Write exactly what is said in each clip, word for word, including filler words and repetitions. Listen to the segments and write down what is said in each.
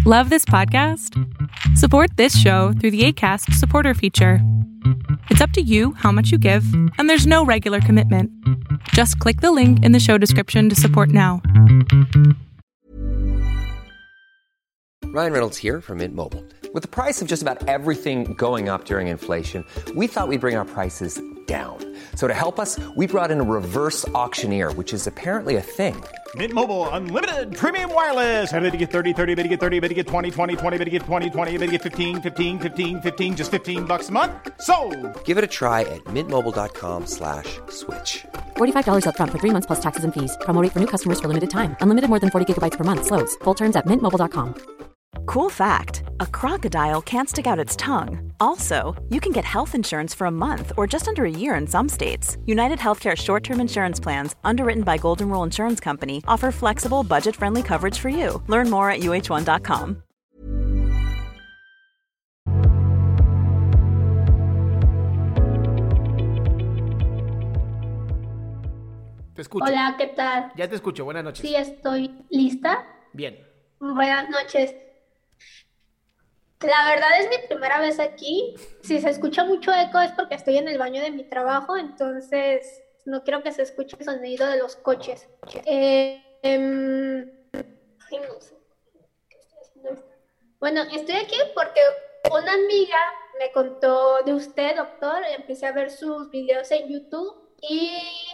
Love this podcast? Support this show through the Acast supporter feature. It's up to you how much you give, and there's no regular commitment. Just click the link in the show description to support now. Ryan Reynolds here from Mint Mobile. With the price of just about everything going up during inflation, we thought we'd bring our prices down. So to help us, we brought in a reverse auctioneer, which is apparently a thing. Mint Mobile Unlimited Premium Wireless. How to get thirty, thirty, how to get thirty, how to get twenty, twenty, twenty, how to get twenty, twenty, how to get fifteen, fifteen, fifteen, fifteen, just fifteen bucks a month? Sold! Give it a try at mintmobile.com slash switch. forty-five dollars up front for three months plus taxes and fees. Promo rate for new customers for limited time. Unlimited more than forty gigabytes per month. Slows full terms at mint mobile dot com. Cool fact, a crocodile can't stick out its tongue. Also, you can get health insurance for a month or just under a year in some states. United Healthcare short-term insurance plans, underwritten by Golden Rule Insurance Company, offer flexible, budget-friendly coverage for you. Learn more at u h one dot com. Te escucho. Hola, ¿qué tal? Ya te escucho, buenas noches. Sí, estoy lista. Bien. Buenas noches. La verdad es mi primera vez aquí. Si se escucha mucho eco es porque estoy en el baño de mi trabajo, entonces no quiero que se escuche el sonido de los coches. Eh, eh, ay, no sé. ¿Qué estoy haciendo esto? Bueno, estoy aquí porque una amiga me contó de usted, doctor. Empecé a ver sus videos en YouTube y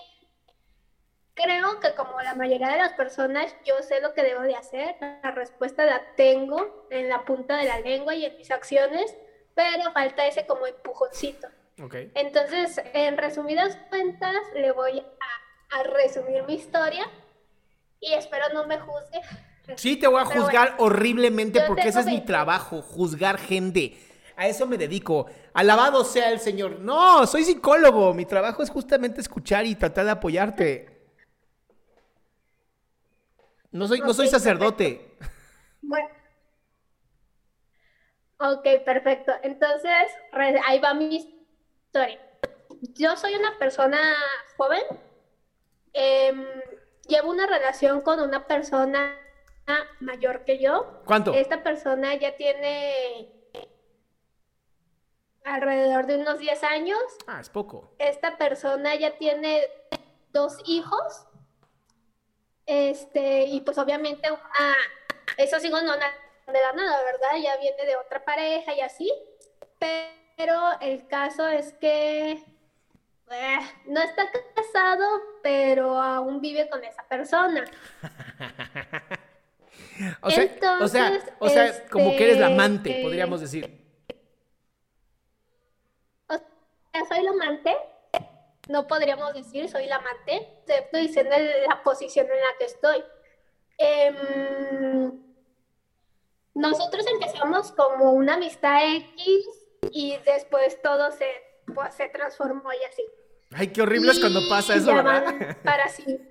creo que como la mayoría de las personas, yo sé lo que debo de hacer. La respuesta la tengo en la punta de la lengua y en mis acciones, pero falta ese como empujoncito. Okay. Entonces, en resumidas cuentas, le voy a, a resumir mi historia y espero no me juzgue. Sí, te voy a Pero juzgar bueno, horriblemente yo porque ese es tengo mi veinte. trabajo, juzgar gente. A eso me dedico. Alabado sea el Señor. No, soy psicólogo. Mi trabajo es justamente escuchar y tratar de apoyarte. No soy, no soy Ok, sacerdote. Bueno. Ok, perfecto. Entonces, re- ahí va mi historia. Yo soy una persona joven. em, llevo una relación con una persona mayor que yo. ¿Cuánto? Esta persona ya tiene alrededor de unos diez años. Ah, es poco. Esta persona ya tiene dos hijos. Este, y pues obviamente una, esos hijos no na- de la nada, ¿verdad? Ya viene de otra pareja y así. Pero el caso es que eh, no está casado, pero aún vive con esa persona. O sea, o sea, Entonces, o sea, como que eres la amante, este, podríamos decir. O sea, soy la amante. No podríamos decir soy la amante, te estoy diciendo la posición en la que estoy. Em, nosotros empezamos como una amistad X y después todo se, pues, se transformó y así. Ay, qué horrible es cuando pasa eso, ya ¿verdad? van para sí.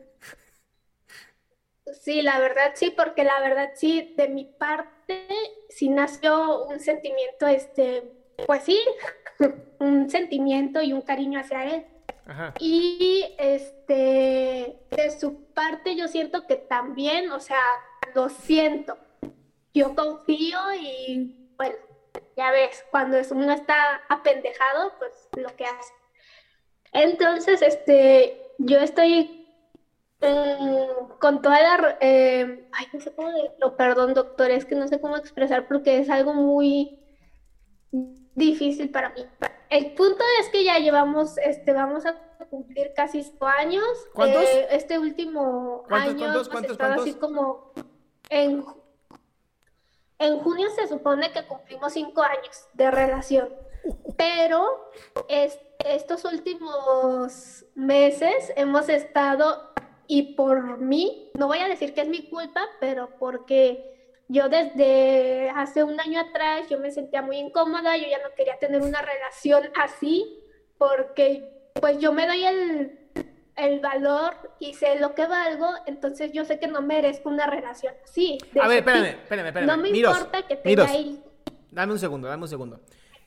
Sí, la verdad sí, porque la verdad sí, de mi parte sí nació un sentimiento, este, pues sí, un sentimiento y un cariño hacia él. Ajá. Y este, de su parte yo siento que también, o sea, lo siento. Yo confío y bueno, ya ves, cuando es- uno está apendejado, pues lo que hace. Entonces, este, yo estoy mm, con toda la... re- eh, ay, no sé cómo decirlo, perdón, doctor, es que no sé cómo expresar porque es algo muy difícil para mí. El punto es que ya llevamos, este, vamos a cumplir casi cinco años. ¿Cuántos? Eh, este último ¿Cuántos, año cuántos, hemos cuántos, estado cuántos? así como en, en junio se supone que cumplimos cinco años de relación, pero es- estos últimos meses hemos estado, y por mí, no voy a decir que es mi culpa, pero porque yo desde hace un año atrás yo me sentía muy incómoda, yo ya no quería tener una relación así, porque pues yo me doy el, el valor y sé lo que valgo, entonces yo sé que no merezco una relación así. de A ver, ese tipo. espérame, espérame, espérame. No me Miros, importa que tenga Miros, ahí. dame un segundo, dame un segundo.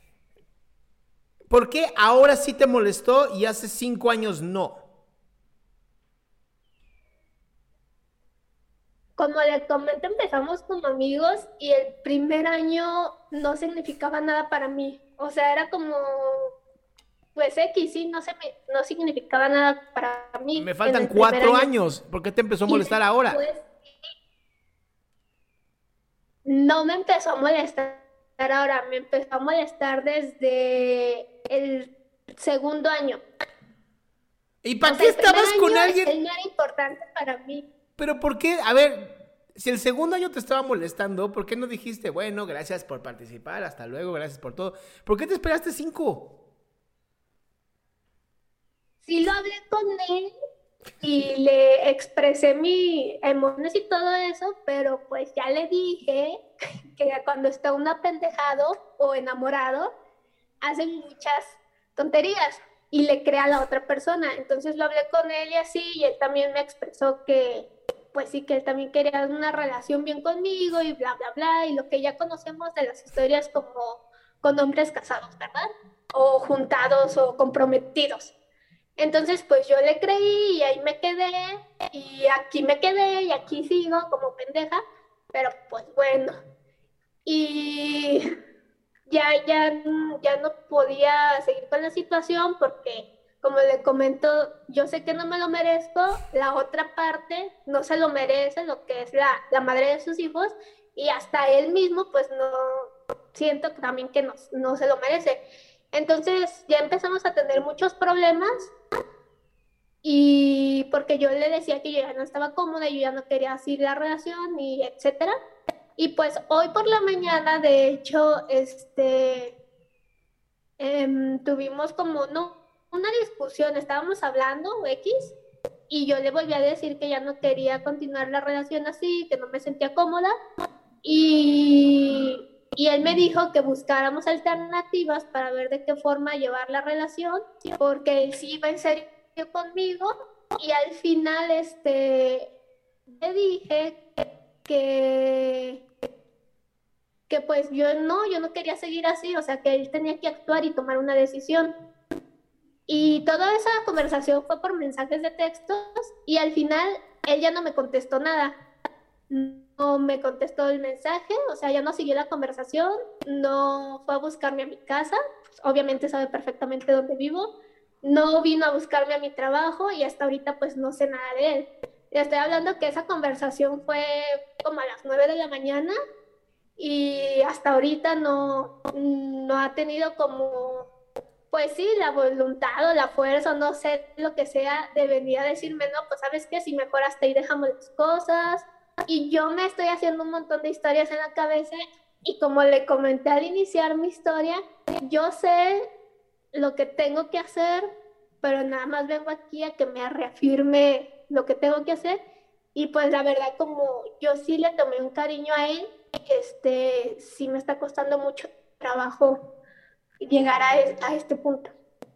¿Por qué ahora sí te molestó y hace cinco años no? como le comenté, empezamos como amigos y el primer año no significaba nada para mí. O sea, era como, pues X, sí, no, se me, no significaba nada para mí Me en faltan el primer cuatro año. años. ¿Por qué te empezó a Y molestar ahora? después no me empezó a molestar ahora, me empezó a molestar desde el segundo año. ¿Y O para sea, qué el primer estabas con año alguien? él no era importante para mí. Pero ¿por qué? A ver, si el segundo año te estaba molestando, ¿por qué no dijiste, bueno, gracias por participar, hasta luego, gracias por todo? ¿Por qué te esperaste cinco? Sí lo hablé con él y le expresé mis emociones y todo eso, pero pues ya le dije que cuando está uno apendejado o enamorado, hacen muchas tonterías y le crea a la otra persona. Entonces lo hablé con él y así, y él también me expresó que, pues sí, que él también quería una relación bien conmigo y bla, bla, bla, y lo que ya conocemos de las historias como con hombres casados, ¿verdad? O juntados o comprometidos. Entonces, pues yo le creí y ahí me quedé, y aquí me quedé, y aquí sigo como pendeja, pero pues bueno. Y ya, ya, ya no podía seguir con la situación porque, como le comento, yo sé que no me lo merezco, la otra parte no se lo merece, lo que es la, la madre de sus hijos, y hasta él mismo, pues no, siento también que no, no se lo merece. Entonces ya empezamos a tener muchos problemas y porque yo le decía que yo ya no estaba cómoda, yo ya no quería seguir la relación y etcétera. Y pues hoy por la mañana, de hecho, este, em, tuvimos como no, una discusión, estábamos hablando X y yo le volví a decir que ya no quería continuar la relación así, que no me sentía cómoda y, y él me dijo que buscáramos alternativas para ver de qué forma llevar la relación, porque él sí iba en serio conmigo y al final este, le dije que, que pues yo no, yo no quería seguir así, o sea que él tenía que actuar y tomar una decisión. Y toda esa conversación fue por mensajes de textos y al final él ya no me contestó nada. No me contestó el mensaje, o sea, ya no siguió la conversación, no fue a buscarme a mi casa, pues, obviamente sabe perfectamente dónde vivo, no vino a buscarme a mi trabajo y hasta ahorita pues no sé nada de él. Le estoy hablando que esa conversación fue como a las nueve de la mañana y hasta ahorita no, no ha tenido como, pues sí, la voluntad o la fuerza, o no sé, lo que sea, de venir a decirme, no, pues sabes qué, si mejor hasta ahí dejamos las cosas. Y yo me estoy haciendo un montón de historias en la cabeza y como le comenté al iniciar mi historia, yo sé lo que tengo que hacer, pero nada más vengo aquí a que me reafirme lo que tengo que hacer. Y pues la verdad, como yo sí le tomé un cariño a él, este, sí me está costando mucho trabajo llegar a, es, a este punto.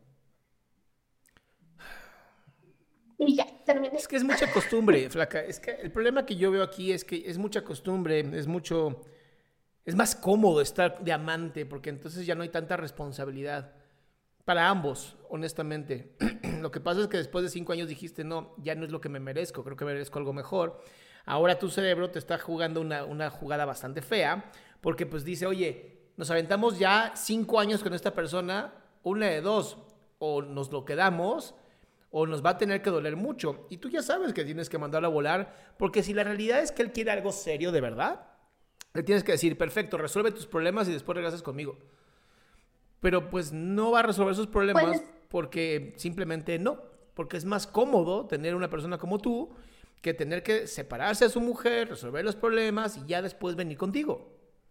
Y ya, terminé. Es que es mucha costumbre, flaca. Es que el problema que yo veo aquí es que es mucha costumbre, es mucho... Es más cómodo estar de amante porque entonces ya no hay tanta responsabilidad. Para ambos, honestamente. Lo que pasa es que después de cinco años dijiste, no, ya no es lo que me merezco, creo que merezco algo mejor. Ahora tu cerebro te está jugando una, una jugada bastante fea porque pues dice, oye, nos aventamos ya cinco años con esta persona, una de dos, o nos lo quedamos o nos va a tener que doler mucho. Y tú ya sabes que tienes que mandarlo a volar porque si la realidad es que él quiere algo serio de verdad, le tienes que decir, perfecto, resuelve tus problemas y después regresas conmigo. Pero pues no va a resolver sus problemas pues, porque simplemente no. Porque es más cómodo tener una persona como tú que tener que separarse a su mujer, resolver los problemas y ya después venir contigo.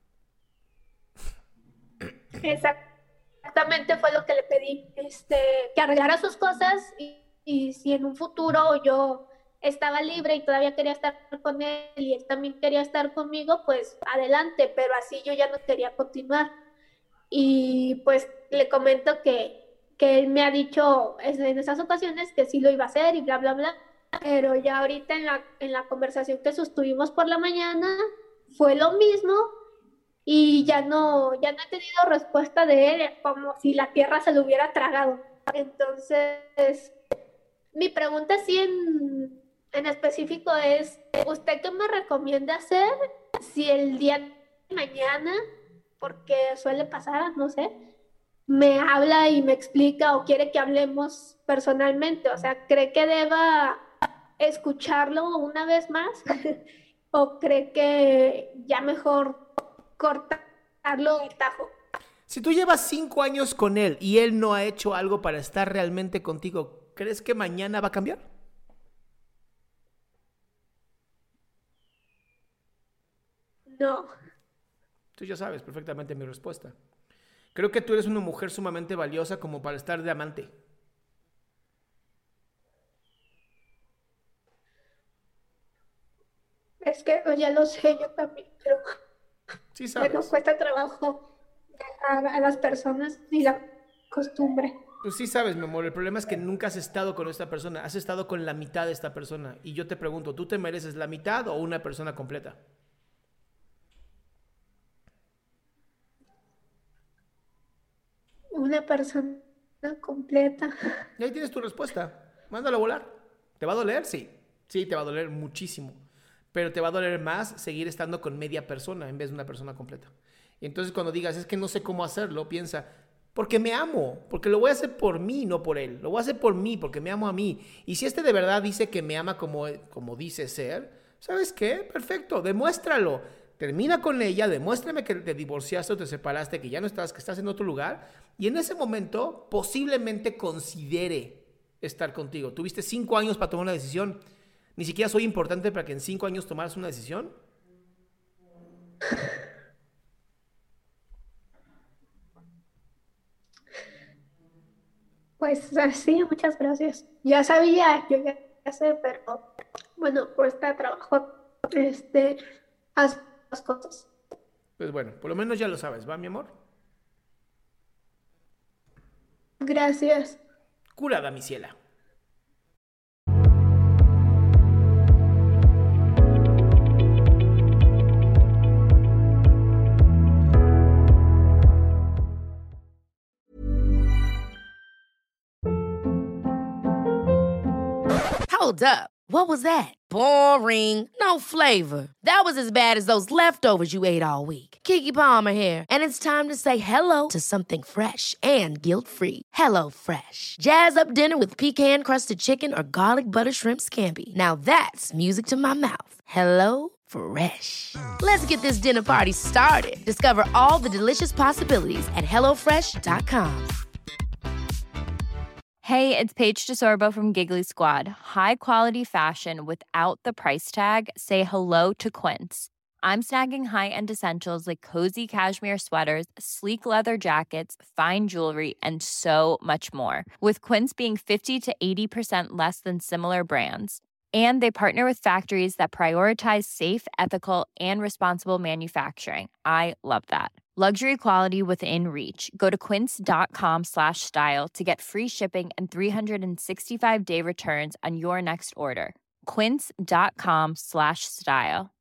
Exactamente fue lo que le pedí. Este, que arreglara sus cosas y, y si en un futuro yo estaba libre y todavía quería estar con él y él también quería estar conmigo, pues adelante. Pero así yo ya no quería continuar. Y pues le comento que, que él me ha dicho en esas ocasiones que sí lo iba a hacer y bla, bla, bla, pero ya ahorita en la, en la conversación que sostuvimos por la mañana fue lo mismo y ya no, ya no he tenido respuesta de él, como si la tierra se lo hubiera tragado. Entonces, mi pregunta sí en, en específico es, ¿usted qué me recomienda hacer si el día de mañana, porque suele pasar, no sé, me habla y me explica o quiere que hablemos personalmente? O sea, ¿cree que deba escucharlo una vez más? ¿O cree que ya mejor cortarlo de tajo? Si tú llevas cinco años con él y él no ha hecho algo para estar realmente contigo, ¿crees que mañana va a cambiar? No. Tú ya sabes perfectamente mi respuesta. Creo que tú eres una mujer sumamente valiosa como para estar de amante. Es que ya lo sé yo también, pero Sí sabes. bueno, cuesta trabajo dejar a las personas y la costumbre. Pues sí sabes, mi amor, el problema es que nunca has estado con esta persona, has estado con la mitad de esta persona. Y yo te pregunto, ¿tú te mereces la mitad o una persona completa? Una persona completa. Y ahí tienes tu respuesta. Mándalo a volar. ¿Te va a doler? Sí. Sí, te va a doler muchísimo. Pero te va a doler más seguir estando con media persona en vez de una persona completa. Y entonces cuando digas, es que no sé cómo hacerlo, piensa, porque me amo, porque lo voy a hacer por mí, no por él. Lo voy a hacer por mí, porque me amo a mí. Y si este de verdad dice que me ama como, como dice ser, ¿sabes qué? Perfecto, demuéstralo. Termina con ella, demuéstrame que te divorciaste o te separaste, que ya no estás, que estás en otro lugar. Y en ese momento posiblemente considere estar contigo. Tuviste cinco años para tomar una decisión. Ni siquiera soy importante para que en cinco años tomaras una decisión. Pues sí, muchas gracias. Ya sabía, yo ya, ya sé, pero bueno, cuesta trabajo este, hacer las cosas. Pues bueno, por lo menos ya lo sabes, ¿va, mi amor? Gracias. Curada, mi ciela. Hold up. What was that? Boring. No flavor. That was as bad as those leftovers you ate all week. Keke Palmer here, and it's time to say hello to something fresh and guilt-free. Hello Fresh. Jazz up dinner with pecan-crusted chicken or garlic butter shrimp scampi. Now that's music to my mouth. Hello Fresh. Let's get this dinner party started. Discover all the delicious possibilities at hello fresh dot com. Hey, it's Paige DeSorbo from Giggly Squad. High quality fashion without the price tag. Say hello to Quince. I'm snagging high-end essentials like cozy cashmere sweaters, sleek leather jackets, fine jewelry, and so much more. With Quince being fifty to eighty percent less than similar brands. And they partner with factories that prioritize safe, ethical, and responsible manufacturing. I love that. Luxury quality within reach. Go to quince.com slash style to get free shipping and three sixty-five day returns on your next order. Quince.com slash style.